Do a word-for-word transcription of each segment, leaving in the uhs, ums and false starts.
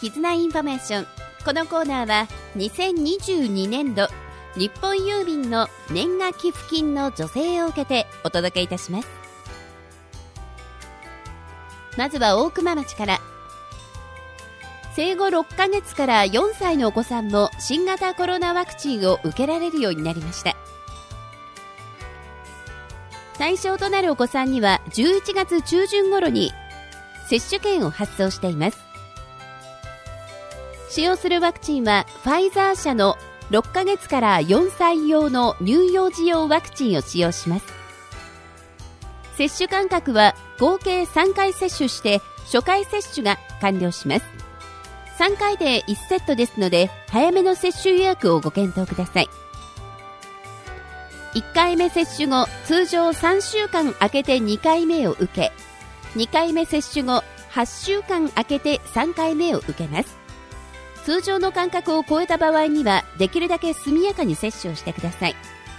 絆インフォメーション。このコーナーはにせんにじゅうにねんど日本郵便の年賀寄付金の助成を受けてお届けいたします。まずは大熊町から。生後ろっかげつからよんさいのお子さんも新型コロナワクチンを受けられるようになりました。対象となるお子さんにはじゅういちがつちゅうじゅん頃に接種券を発送しています。使用するワクチンはファイザー社のろっかげつからよんさい用の乳幼児用ワクチンを使用します。接種間隔は合計さんかい接種して初回接種が完了します。さんかいでいちセットですので早めの接種予約をご検討ください。いっかいめ接種後、通常さんしゅうかん空けてにかいめを受け、にかいめ接種後はっしゅうかん空けてさんかいめを受けます。通常の間隔を超えた場合にはできるだけ速やかに接種をしてください。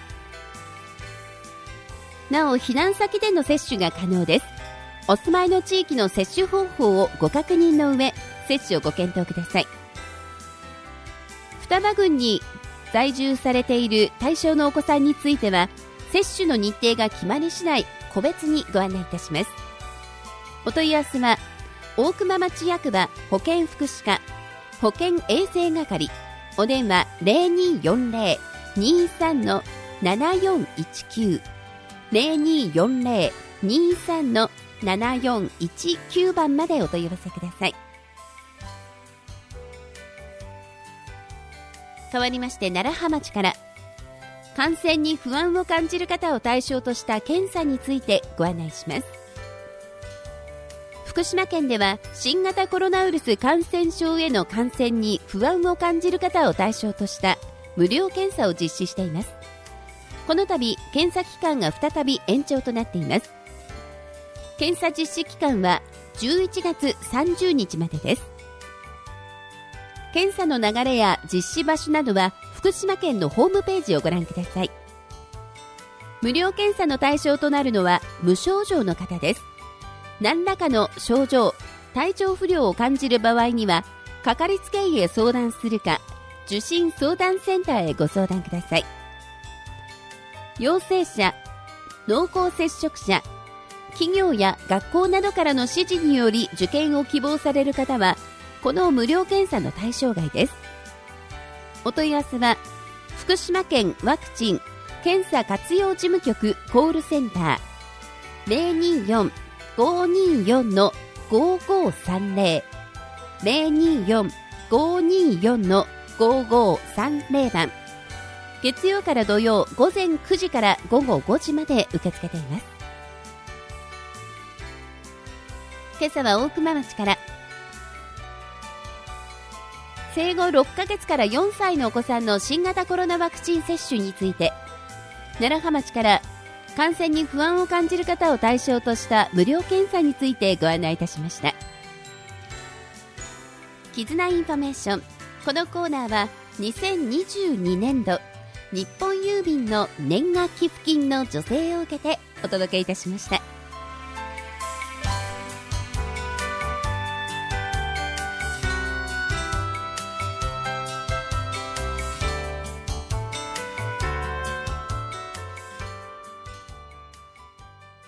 なお避難先での接種が可能です。お住まいの地域の接種方法をご確認の上、接種をご検討ください。双葉郡に在住されている対象のお子さんについては接種の日程が決まり次第個別にご案内いたします。お問い合わせは大熊町役場保健福祉課保健衛生係、お電話 ゼロにーよんゼロ にーさん ななよんいちきゅう ゼロにーよんゼロ にーさん ななよんいちきゅう 番までお問い合わせください。変わりまして楢葉町から。感染に不安を感じる方を対象とした検査についてご案内します。福島県では新型コロナウイルス感染症への感染に不安を感じる方を対象とした無料検査を実施しています。この度検査期間が再び延長となっています。検査実施期間はじゅういちがつさんじゅうにちまでです。検査の流れや実施場所などは福島県のホームページをご覧ください。無料検査の対象となるのは無症状の方です。何らかの症状、体調不良を感じる場合にはかかりつけ医へ相談するか受診相談センターへご相談ください。陽性者、濃厚接触者、企業や学校などからの指示により受験を希望される方はこの無料検査の対象外です。お問い合わせは福島県ワクチン・検査活用事務局コールセンター ゼロにーよん ごーにーよん ごーごーさんゼロ ゼロにーよん ごーにーよん ごーごーさんゼロ 番、月曜から土曜午前くじから午後ごじまで受け付けています。今朝は大熊町から。生後ろっかげつからよんさいのお子さんの新型コロナワクチン接種について、楢葉町から感染に不安を感じる方を対象とした無料検査についてご案内いたしました。絆インフォメーション。このコーナーはにせんにじゅうにねんど日本郵便の年賀寄付金の助成を受けてお届けいたしました。